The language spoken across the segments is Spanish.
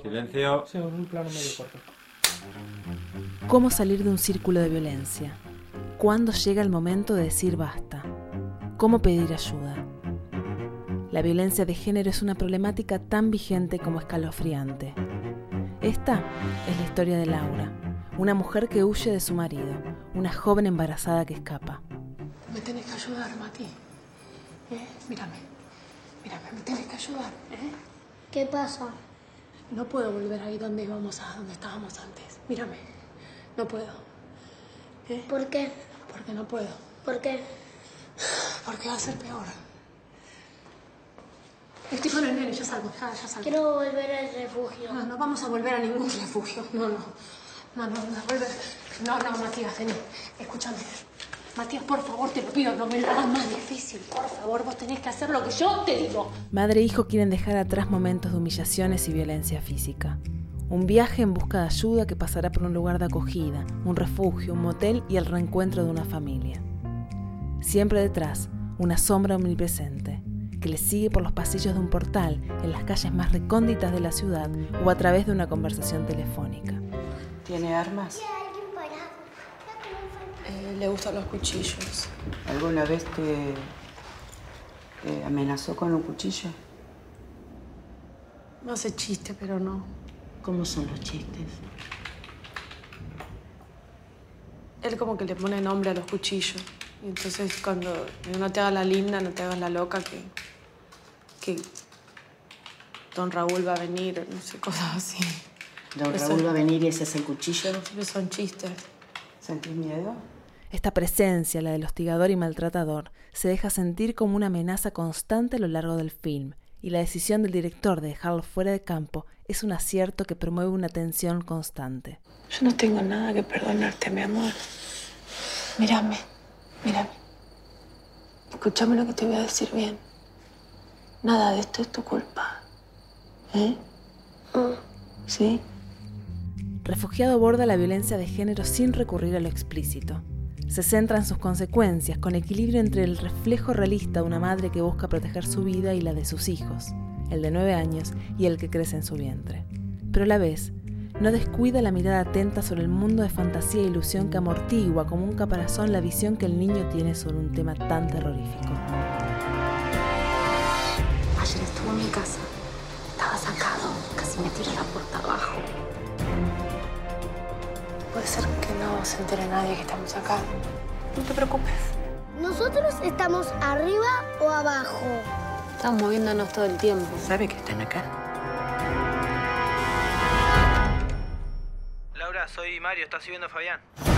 Silencio. Sí, un plano medio corto. ¿Cómo salir de un círculo de violencia? ¿Cuándo llega el momento de decir basta? ¿Cómo pedir ayuda? La violencia de género es una problemática tan vigente como escalofriante. Esta es la historia de Laura, una mujer que huye de su marido, una joven embarazada que escapa. Me tenés que ayudar, Mati. Mírame, me tenés que ayudar. ¿Qué pasa? No puedo volver ahí donde estábamos antes. Mírame, no puedo. ¿Por qué? Porque no puedo. ¿Por qué? Porque va a ser peor. Estoy con el nene, ya salgo. Quiero volver al refugio. No vamos a volver a ningún refugio. No, Matías, vení. Escúchame. Matías, por favor, te lo pido, no me lo hagas más difícil. Por favor, vos tenés que hacer lo que yo te digo. Madre e hijo quieren dejar atrás momentos de humillaciones y violencia física. Un viaje en busca de ayuda que pasará por un lugar de acogida, un refugio, un motel y el reencuentro de una familia. Siempre detrás, una sombra omnipresente, que les sigue por los pasillos de un portal, en las calles más recónditas de la ciudad o a través de una conversación telefónica. ¿Tiene armas? Le gustan los cuchillos. ¿Alguna vez te amenazó con un cuchillo? No hace chiste, pero no. ¿Cómo son los chistes? Él como que le pone nombre a los cuchillos. Y entonces cuando no te hagas la linda, no te hagas la loca, que don Raúl va a venir, no sé, cosas así. ¿Don Raúl va a venir y ese es el cuchillo? Siempre son chistes. ¿Sentís miedo? Esta presencia, la del hostigador y maltratador, se deja sentir como una amenaza constante a lo largo del film, y la decisión del director de dejarlo fuera de campo es un acierto que promueve una tensión constante. Yo no tengo nada que perdonarte, mi amor. Mírame. Escúchame lo que te voy a decir bien. Nada de esto es tu culpa. ¿Sí? Refugiado aborda la violencia de género sin recurrir a lo explícito. Se centra en sus consecuencias, con equilibrio entre el reflejo realista de una madre que busca proteger su vida y la de sus hijos, el de 9 años y el que crece en su vientre. Pero a la vez, no descuida la mirada atenta sobre el mundo de fantasía e ilusión que amortigua como un caparazón la visión que el niño tiene sobre un tema tan terrorífico. Ayer estuvo en mi casa. Estaba sacado. Casi me tira la puerta abajo. Puede ser que no se entere nadie que estamos acá. No te preocupes. ¿Nosotros estamos arriba o abajo? Estamos moviéndonos todo el tiempo. ¿Sabe que están acá? Laura, soy Mario, ¿estás subiendo a Fabián?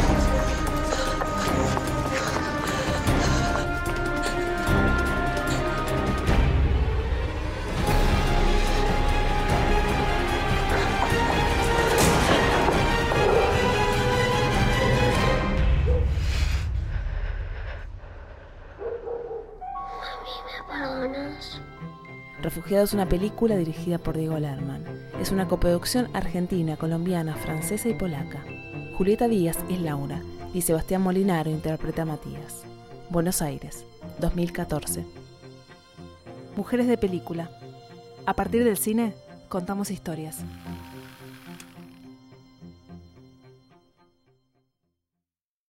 Refugiado es una película dirigida por Diego Lerman. Es una coproducción argentina, colombiana, francesa y polaca. Julieta Díaz es Laura y Sebastián Molinaro interpreta a Matías. Buenos Aires, 2014. Mujeres de película. A partir del cine, contamos historias.